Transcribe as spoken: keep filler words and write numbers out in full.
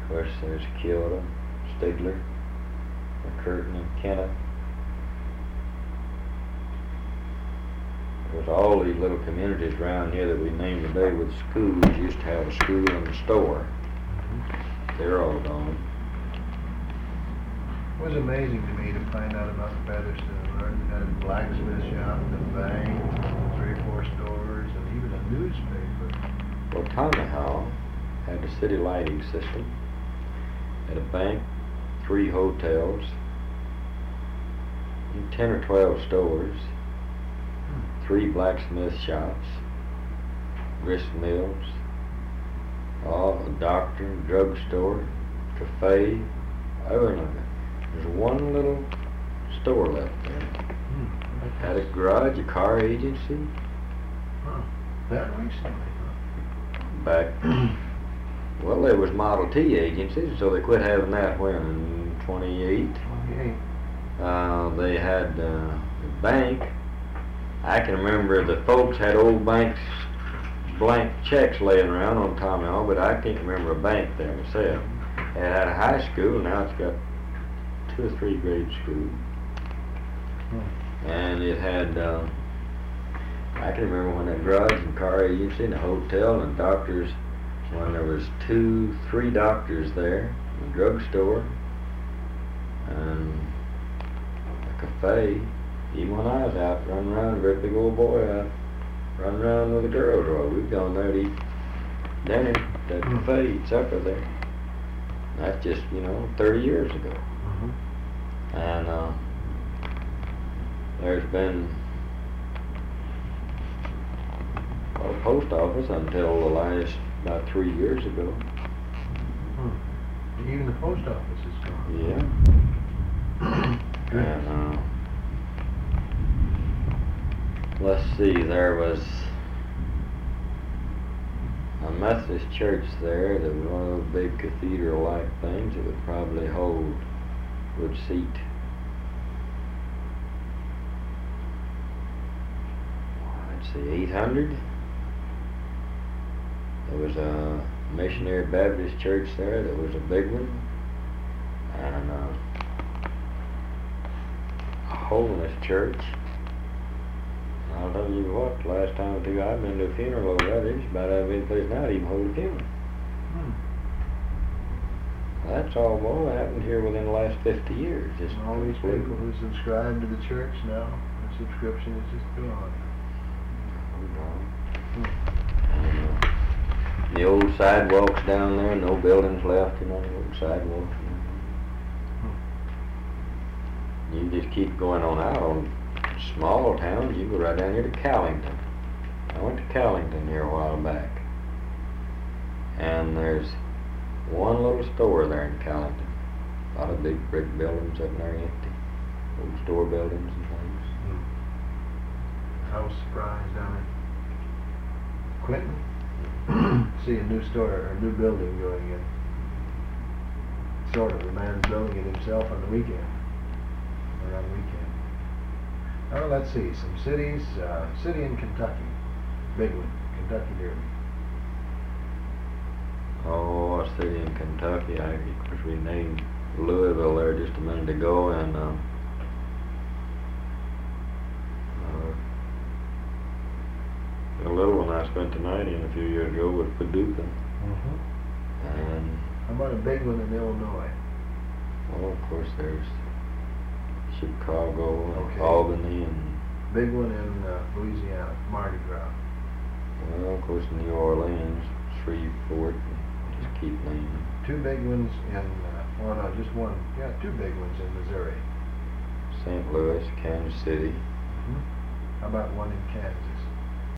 course, there's Kyoto, Stigler, McCurtain, and Kenna. There's all these little communities around here that we named today with schools. Used to have a school and a store. Mm-hmm. They're all gone. It was amazing to me to find out about Featherston. Learned they had a blacksmith shop, a bank, three or four stores, and even a newspaper. Well, Tongahoe had the city lighting system, had a bank, three hotels, and ten or twelve stores, three blacksmith shops, grist mills, all a doctor, drugstore, cafe, everything. There's one little store left there. Hmm. Had a garage, a car agency. Huh. That recently, Back, well, there was Model T agencies, so they quit having that when in twenty-eight. twenty-eight. Uh, they had uh, a bank. I can remember the folks had old banks, blank checks laying around on Tongahoe, but I can't remember a bank there myself. It had a high school, now it's got two or three grade schools. Hmm. And it had, uh, I can remember when that garage and car agency and a hotel and doctors, when there was two, three doctors there, a drugstore, and a cafe. Even when I was out running around, a very big old boy out running around with a girl drawer. We'd gone there to eat dinner, that Mm. cafe, eat supper there. That's just, you know, thirty years ago. Mm-hmm. And uh, there's been a post office until the last, about three years ago. Hmm. Even the post office is gone. Yeah. And uh, let's see, there was a Methodist church there that was one of those big cathedral-like things that would probably hold, would seat let's see, eight hundred. There was a Missionary Baptist church there that was a big one, and uh, a Holiness church. I'll tell you what, the last time or two I've been to a funeral over there, there's about every place now to even hold a funeral. Hmm. That's all more happened here within the last fifty years. Just And all these people completely. who subscribe to the church now, the subscription is just gone. And, uh, the old sidewalks down there, no buildings left, you know, the old sidewalks. You know. You just keep going on out on small towns. You go right down here to Callington. I went to Callington here a while back, and there's one little store there in Callington. A lot of big brick buildings up there empty, old store buildings and things. Hmm. I was surprised down in Clinton. See a new store or a new building going in. Sort of, the man's building it himself on the weekend. Or on the weekend. Now let's see, some cities, uh, city in Kentucky, big one, Kentucky Derby. Oh, a city in Kentucky. I, of course, we named Louisville there just a minute ago, and uh, uh, a little one I spent the night in a few years ago was Paducah, Mm-hmm. and How about a big one in Illinois? well, of course, there's Chicago, and Okay. Albany, and Big one in uh, Louisiana, Mardi Gras. well, of course, New Orleans, Shreveport. Just keep naming. Two big ones in, uh, well no, just one, yeah, two big ones in Missouri. Saint Louis, Kansas City. Mm-hmm. How about one in Kansas?